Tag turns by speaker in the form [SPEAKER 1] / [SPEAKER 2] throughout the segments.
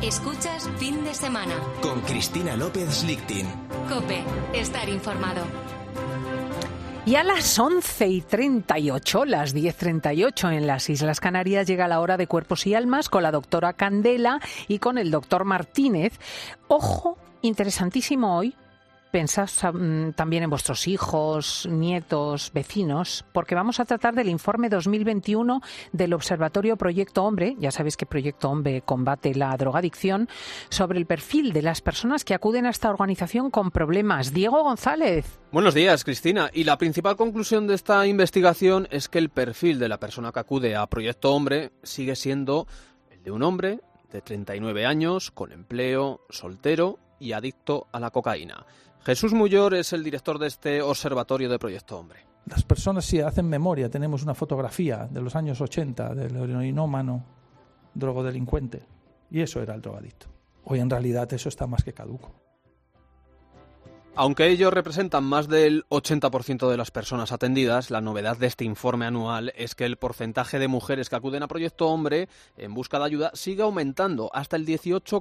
[SPEAKER 1] Escuchas Fin de Semana.
[SPEAKER 2] Con Cristina López Lichtin.
[SPEAKER 1] COPE. Estar informado.
[SPEAKER 3] Y a las 11:38, las 10:38 en las Islas Canarias, llega la hora de Cuerpos y Almas con la doctora Candela y con el doctor Martínez. Ojo, interesantísimo hoy. Pensad también en vuestros hijos, nietos, vecinos, porque vamos a tratar del informe 2021 del Observatorio Proyecto Hombre. Ya sabéis que Proyecto Hombre combate la drogadicción, sobre el perfil de las personas que acuden a esta organización con problemas. Diego González.
[SPEAKER 4] Buenos días, Cristina. Y la principal conclusión de esta investigación es que el perfil de la persona que acude a Proyecto Hombre sigue siendo el de un hombre de 39 años, con empleo, soltero y adicto a la cocaína. Jesús Muyor es el director de este observatorio de Proyecto Hombre.
[SPEAKER 5] Las personas, si hacen memoria, tenemos una fotografía de los años 80 del heroinómano, drogodelincuente, y eso era el drogadicto. Hoy en realidad eso está más que caduco.
[SPEAKER 4] Aunque ellos representan más del 80% de las personas atendidas, la novedad de este informe anual es que el porcentaje de mujeres que acuden a Proyecto Hombre en busca de ayuda sigue aumentando hasta el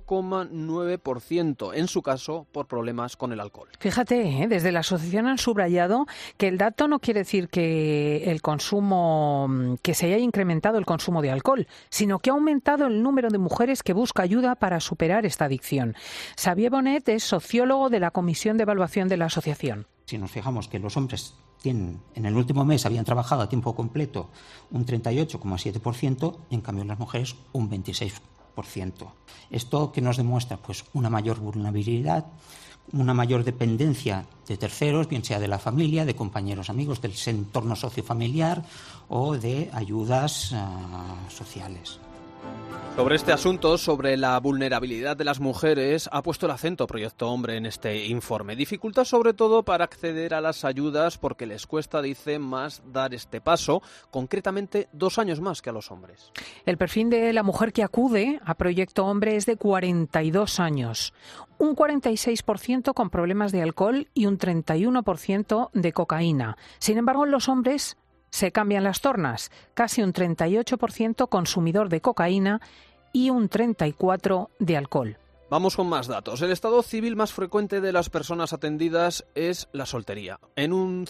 [SPEAKER 4] 18,9%, en su caso por problemas con el alcohol.
[SPEAKER 3] Fíjate, desde la asociación han subrayado que el dato no quiere decir que el consumo, que se haya incrementado el consumo de alcohol, sino que ha aumentado el número de mujeres que busca ayuda para superar esta adicción. Xavier Bonet es sociólogo de la Comisión de Evaluación de la asociación.
[SPEAKER 6] Si nos fijamos que los hombres en el último mes habían trabajado a tiempo completo un 38,7%, en cambio las mujeres un 26%. ¿Esto qué nos demuestra? Pues una mayor vulnerabilidad, una mayor dependencia de terceros, bien sea de la familia, de compañeros, amigos, del entorno sociofamiliar o de ayudas sociales.
[SPEAKER 4] Sobre este asunto, sobre la vulnerabilidad de las mujeres, ha puesto el acento Proyecto Hombre en este informe. Dificultad sobre todo para acceder a las ayudas porque les cuesta, dice, más dar este paso, concretamente 2 años más que a los hombres.
[SPEAKER 3] El perfil de la mujer que acude a Proyecto Hombre es de 42 años, un 46% con problemas de alcohol y un 31% de cocaína. Sin embargo, en los hombres se cambian las tornas, casi un 38% consumidor de cocaína y un 34% de alcohol.
[SPEAKER 4] Vamos con más datos. El estado civil más frecuente de las personas atendidas es la soltería, en un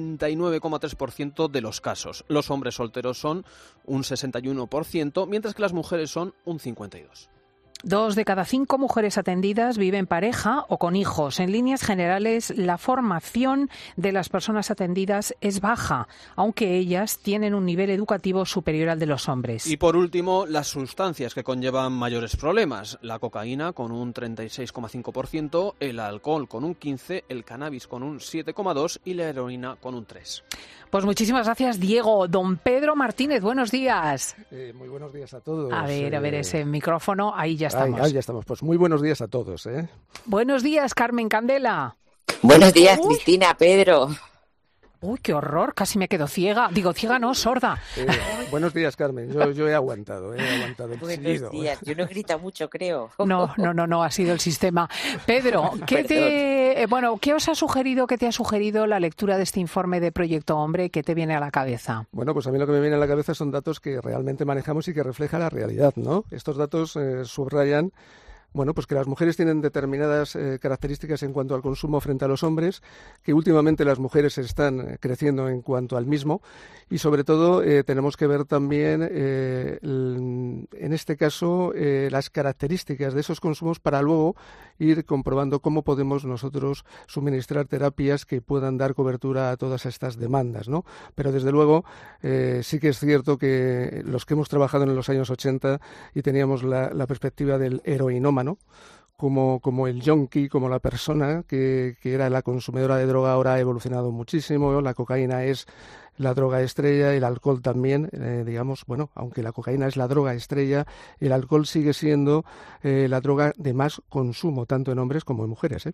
[SPEAKER 4] 59,3% de los casos. Los hombres solteros son un 61%, mientras que las mujeres son un 52%.
[SPEAKER 3] 2 de cada 5 mujeres atendidas viven en pareja o con hijos. En líneas generales, la formación de las personas atendidas es baja, aunque ellas tienen un nivel educativo superior al de los hombres.
[SPEAKER 4] Y por último, las sustancias que conllevan mayores problemas. La cocaína con un 36,5%, el alcohol con un 15%, el cannabis con un 7,2% y la heroína con un 3%.
[SPEAKER 3] Pues muchísimas gracias, Diego. Don Pedro Martínez, buenos días.
[SPEAKER 7] Muy buenos días a todos.
[SPEAKER 3] A ver, ese micrófono, ahí ya estamos.
[SPEAKER 7] Ahí ya estamos. Pues muy buenos días a todos.
[SPEAKER 3] Buenos días, Carmen Candela.
[SPEAKER 8] Buenos días, Cristina, Pedro.
[SPEAKER 3] Uy, qué horror, casi me quedo ciega. Digo, ciega no, sorda.
[SPEAKER 7] Buenos días, Carmen. Yo he aguantado.
[SPEAKER 8] Buenos días. Yo no grito mucho, creo.
[SPEAKER 3] No, ha sido el sistema. Pedro, ¿qué os ha sugerido, qué te ha sugerido la lectura de este informe de Proyecto Hombre? ¿Qué te viene a la cabeza?
[SPEAKER 7] Bueno, pues a mí lo que me viene a la cabeza son datos que realmente manejamos y que reflejan la realidad, ¿no? Estos datos subrayan pues que las mujeres tienen determinadas características en cuanto al consumo frente a los hombres, que últimamente las mujeres están creciendo en cuanto al mismo y sobre todo tenemos que ver también en este caso las características de esos consumos para luego ir comprobando cómo podemos nosotros suministrar terapias que puedan dar cobertura a todas estas demandas, ¿no? Pero desde luego sí que es cierto que los que hemos trabajado en los años 80 y teníamos la perspectiva del heroinómano, como el yonki, como la persona que era la consumidora de droga, ahora ha evolucionado muchísimo. La cocaína es la droga estrella, el alcohol también, aunque la cocaína es la droga estrella, el alcohol sigue siendo la droga de más consumo, tanto en hombres como en mujeres.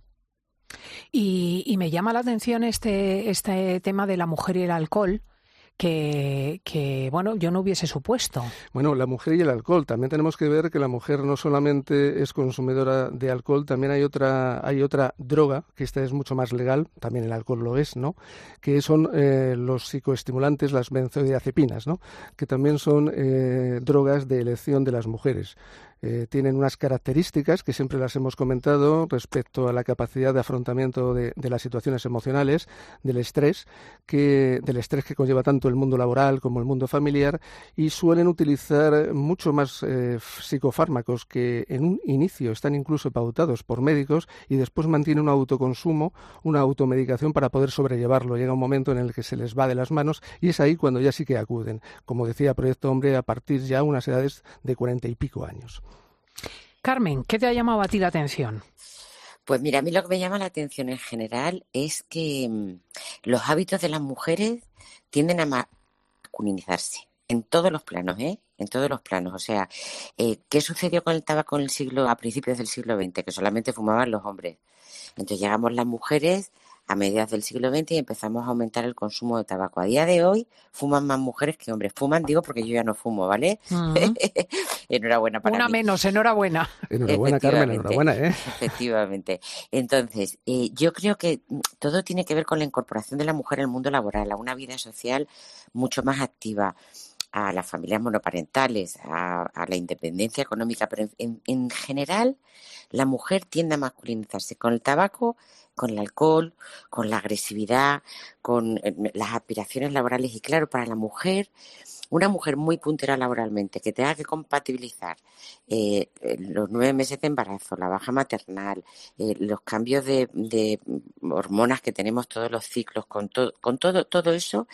[SPEAKER 3] Y me llama la atención este tema de la mujer y el alcohol, que yo no hubiese supuesto.
[SPEAKER 7] Bueno, la mujer y el alcohol. También tenemos que ver que la mujer no solamente es consumidora de alcohol, también hay otra droga, que esta es mucho más legal, también el alcohol lo es, ¿no? Que son los psicoestimulantes, las benzodiazepinas, ¿no? Que también son drogas de elección de las mujeres. tienen unas características que siempre las hemos comentado respecto a la capacidad de afrontamiento de las situaciones emocionales, del estrés que conlleva tanto el mundo laboral como el mundo familiar, y suelen utilizar mucho más psicofármacos que en un inicio están incluso pautados por médicos y después mantienen un autoconsumo, una automedicación para poder sobrellevarlo. Llega un momento en el que se les va de las manos y es ahí cuando ya sí que acuden. Como decía Proyecto Hombre, a partir ya unas edades de 40 y pico años.
[SPEAKER 3] Carmen, ¿qué te ha llamado a ti la atención?
[SPEAKER 8] Pues mira, a mí lo que me llama la atención en general es que los hábitos de las mujeres tienden a masculinizarse en todos los planos, en todos los planos. O sea, ¿qué sucedió con el tabaco a principios del siglo XX? Que solamente fumaban los hombres. Entonces llegamos las mujeres a mediados del siglo XX y empezamos a aumentar el consumo de tabaco. A día de hoy fuman más mujeres que hombres. Fuman, digo, porque yo ya no fumo, ¿vale? Uh-huh. Enhorabuena para
[SPEAKER 3] Una
[SPEAKER 8] mí.
[SPEAKER 3] menos, enhorabuena.
[SPEAKER 7] Enhorabuena, Carmen, enhorabuena,
[SPEAKER 8] Efectivamente. Entonces, yo creo que todo tiene que ver con la incorporación de la mujer al mundo laboral, a una vida social mucho más activa, a las familias monoparentales, a la independencia económica, pero en general la mujer tiende a masculinizarse con el tabaco, con el alcohol, con la agresividad, con las aspiraciones laborales. Y claro, para la mujer, una mujer muy puntera laboralmente, que tenga que compatibilizar los 9 meses de embarazo, la baja maternal, los cambios de hormonas que tenemos todos los ciclos, con todo eso,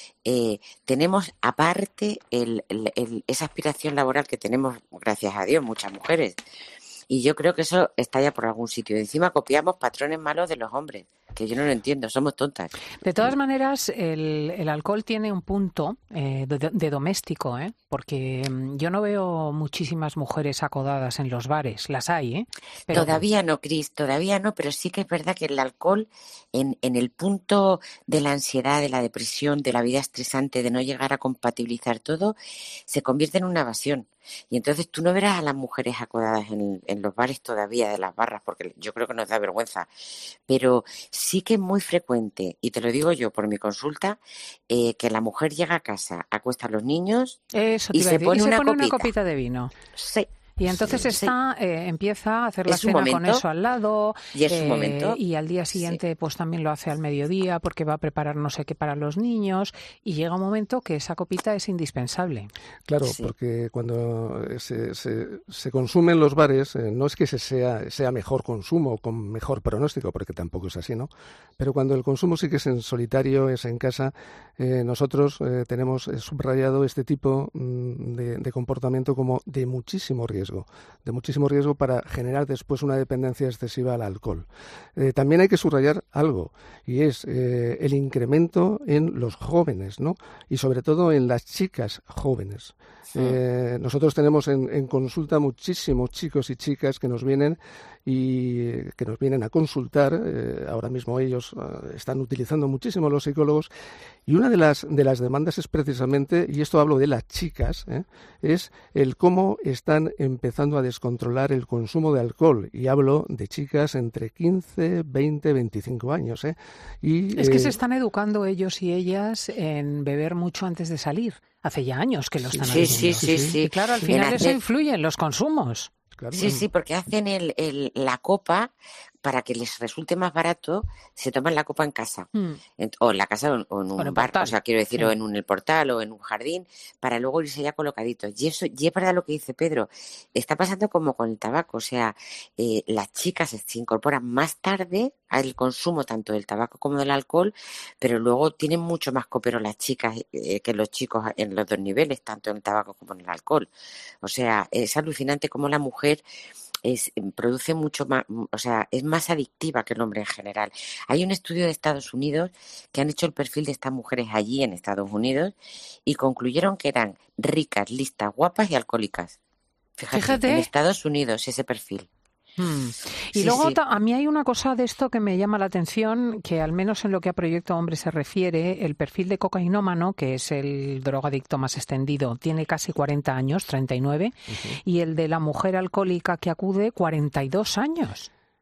[SPEAKER 8] tenemos aparte esa aspiración laboral que tenemos, gracias a Dios, muchas mujeres. Y yo creo que eso está ya por algún sitio. Y encima copiamos patrones malos de los hombres, que yo no lo entiendo, somos tontas.
[SPEAKER 3] De todas maneras, el alcohol tiene un punto de doméstico, porque yo no veo muchísimas mujeres acodadas en los bares. Las hay,
[SPEAKER 8] Pero... Todavía no, Cris, todavía no, pero sí que es verdad que el alcohol, en el punto de la ansiedad, de la depresión, de la vida estresante, de no llegar a compatibilizar todo, se convierte en una evasión. Y entonces tú no verás a las mujeres acodadas en los bares todavía de las barras, porque yo creo que nos da vergüenza, pero sí que es muy frecuente, y te lo digo yo por mi consulta, que la mujer llega a casa, acuesta a los niños y se pone una
[SPEAKER 3] copita de vino.
[SPEAKER 8] Sí.
[SPEAKER 3] Y entonces empieza a hacer la cena con eso al lado,
[SPEAKER 8] y es un momento.
[SPEAKER 3] Y al día siguiente pues también lo hace al mediodía porque va a preparar no sé qué para los niños, y llega un momento que esa copita es indispensable.
[SPEAKER 7] Claro, porque cuando se consume en los bares, no es que sea mejor consumo, con mejor pronóstico, porque tampoco es así, ¿no? Pero cuando el consumo sí que es en solitario, es en casa, nosotros tenemos subrayado este tipo de comportamiento como de muchísimo riesgo para generar después una dependencia excesiva al alcohol. También hay que subrayar algo, y es el incremento en los jóvenes, ¿no? Y sobre todo en las chicas jóvenes. Nosotros tenemos en consulta muchísimos chicos y chicas que nos vienen a consultar. Ahora mismo ellos están utilizando muchísimo los psicólogos, y una de las demandas es precisamente, y esto hablo de las chicas, es el cómo están empezando a descontrolar el consumo de alcohol, y hablo de chicas entre 15, 20, 25 años. Y,
[SPEAKER 3] es que se están educando ellos y ellas en beber mucho antes de salir. Hace ya años que lo están haciendo.
[SPEAKER 8] Sí.
[SPEAKER 3] Y claro, al final eso influye en los consumos.
[SPEAKER 7] Claro.
[SPEAKER 8] Sí, porque hacen la copa, para que les resulte más barato, se toman la copa en casa, o en la casa o en un bar, o sea, quiero decir, o en el portal o en un jardín, para luego irse ya colocaditos. Y eso, y es verdad lo que dice Pedro, está pasando como con el tabaco, o sea, las chicas se incorporan más tarde al consumo tanto del tabaco como del alcohol, pero luego tienen mucho más copero las chicas que los chicos en los dos niveles, tanto en el tabaco como en el alcohol. O sea, es alucinante cómo la mujer produce mucho más, o sea, es más adictiva que el hombre en general. Hay un estudio de Estados Unidos que han hecho el perfil de estas mujeres allí en Estados Unidos y concluyeron que eran ricas, listas, guapas y alcohólicas. Fíjate. En Estados Unidos ese perfil.
[SPEAKER 3] Y luego a mí hay una cosa de esto que me llama la atención, que al menos en lo que a Proyecto Hombre se refiere, el perfil de cocainómano, que es el drogadicto más extendido, tiene casi 40 años, 39, y el de la mujer alcohólica que acude, 42 años.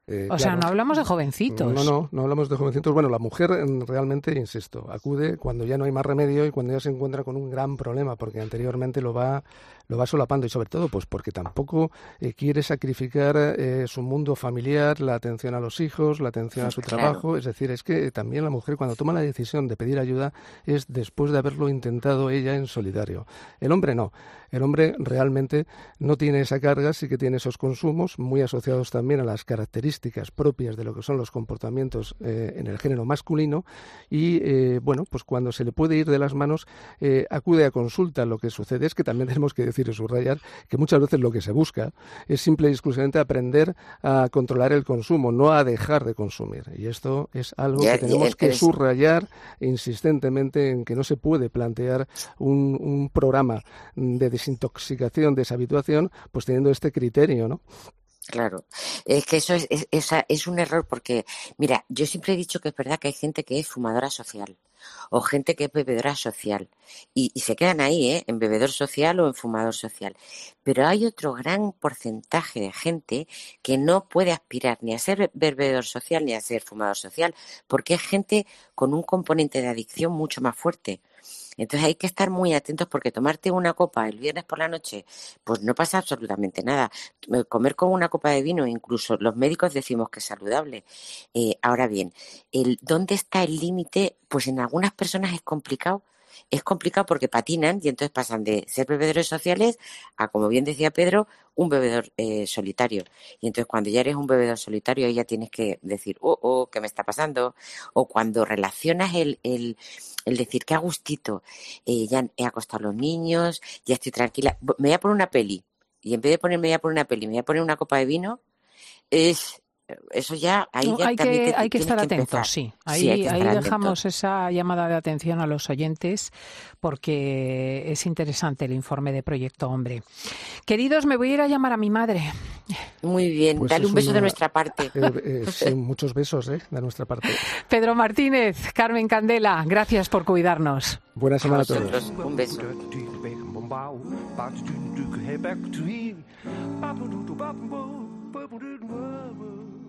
[SPEAKER 3] O sea, no hablamos de jovencitos.
[SPEAKER 7] No hablamos de jovencitos. Bueno, la mujer realmente, insisto, acude cuando ya no hay más remedio y cuando ya se encuentra con un gran problema, porque anteriormente lo va solapando y sobre todo pues porque tampoco quiere sacrificar su mundo familiar, la atención a los hijos, la atención a su trabajo. Es decir, es que también la mujer cuando toma la decisión de pedir ayuda es después de haberlo intentado ella en solidario. El hombre no. El hombre realmente no tiene esa carga, sí que tiene esos consumos muy asociados también a las características propias de lo que son los comportamientos en el género masculino y, bueno, pues cuando se le puede ir de las manos, acude a consulta. Lo que sucede es que también tenemos que decir y subrayar que muchas veces lo que se busca es simple y exclusivamente aprender a controlar el consumo, no a dejar de consumir. Y esto es algo que tenemos que subrayar insistentemente en que no se puede plantear un programa de desintoxicación, deshabituación, pues teniendo este criterio, ¿no?
[SPEAKER 8] Claro, es que eso es un error porque, mira, yo siempre he dicho que es verdad que hay gente que es fumadora social o gente que es bebedora social y se quedan ahí, en bebedor social o en fumador social. Pero hay otro gran porcentaje de gente que no puede aspirar ni a ser bebedor social ni a ser fumador social porque es gente con un componente de adicción mucho más fuerte. Entonces hay que estar muy atentos porque tomarte una copa el viernes por la noche, pues no pasa absolutamente nada. Comer con una copa de vino, incluso los médicos decimos que es saludable. Ahora bien, ¿dónde está el límite? Pues en algunas personas es complicado. Es complicado porque patinan y entonces pasan de ser bebedores sociales a, como bien decía Pedro, un bebedor solitario. Y entonces cuando ya eres un bebedor solitario, ahí ya tienes que decir, ¿qué me está pasando? O cuando relacionas el decir que a gustito, ya he acostado a los niños, ya estoy tranquila, me voy a poner una peli. Y en vez de ponerme voy a poner una peli, me voy a poner una copa de vino, eso ya, ahí ya
[SPEAKER 3] hay que estar atentos, sí. Ahí dejamos esa llamada de atención a los oyentes porque es interesante el informe de Proyecto Hombre. Queridos, me voy a ir a llamar a mi madre.
[SPEAKER 8] Muy bien, pues dale un beso de nuestra parte.
[SPEAKER 7] Sí, muchos besos de nuestra parte.
[SPEAKER 3] Pedro Martínez, Carmen Candela, gracias por cuidarnos.
[SPEAKER 7] Buena semana a todos.
[SPEAKER 8] Un beso.
[SPEAKER 9] Ba-ba-doo-doo-ba-ba-boo.